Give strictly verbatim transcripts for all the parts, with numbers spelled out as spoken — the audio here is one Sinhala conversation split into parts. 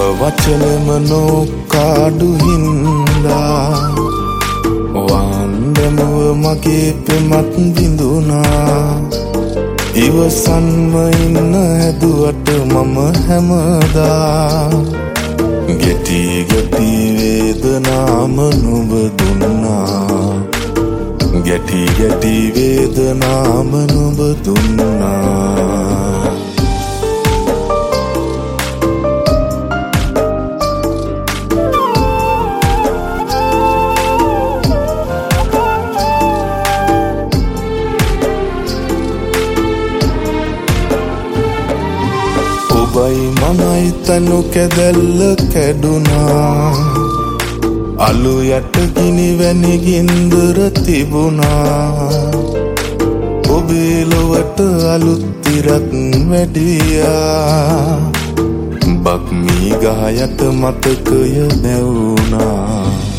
වචනෙම නොකාඩු හින්දා වන්දනුව මගේ පෙමත් බිඳුනා ඉවසන්ම ඉන්න හැදුවට මම හැමදා ගැටි ගැටි වේදනාම නුඹ දුන්නා ගැටි ගැටි වේදනාම නුඹ දුන්නා ඔබයි මනයි තනු කැදැල්ල කැඩුනා අලු යට ගිනි වැනි ගින්දර තිබුණා ඔබේ ලොවට අලුත් ඉරක් වැඩියා බක් මී ගහ යට මතකය නැවුණා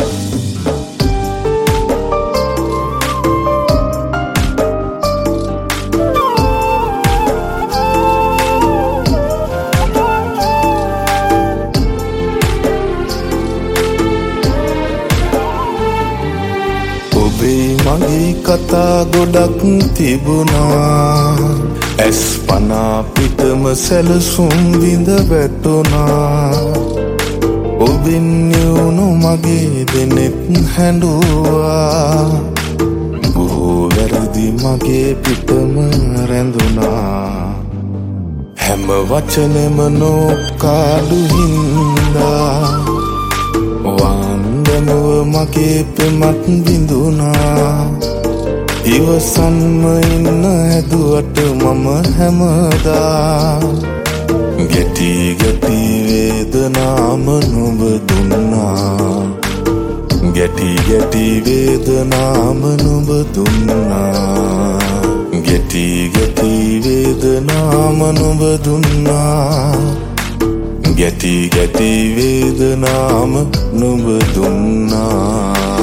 ඔබේ මගේ කතා ගොඩක් තිබුණා ඇස් පනා පිටම සැලසුම් විඳ වැටුණා ඔබෙන් නිවුණු මගේ දෙනෙත් හැඬුවා බොහෝ වැරදි මගේ පිටම රැඳුණා හැම වචනෙම නොකාඩු හින්දා වන්දනුව මගේ පෙමත් බිඳුනා ඉවසන්ම ඉන්න හැදුවට මම හැමදා ගැටි ගැටි වේදනාම නුඹ දුන්නා ගැටි ගැටි වේදනාම නුඹ දුන්නා ගැටි ගැටි වේදනාම නුඹ දුන්නා ගැටි ගැටි වේදනාම නුඹ දුන්නා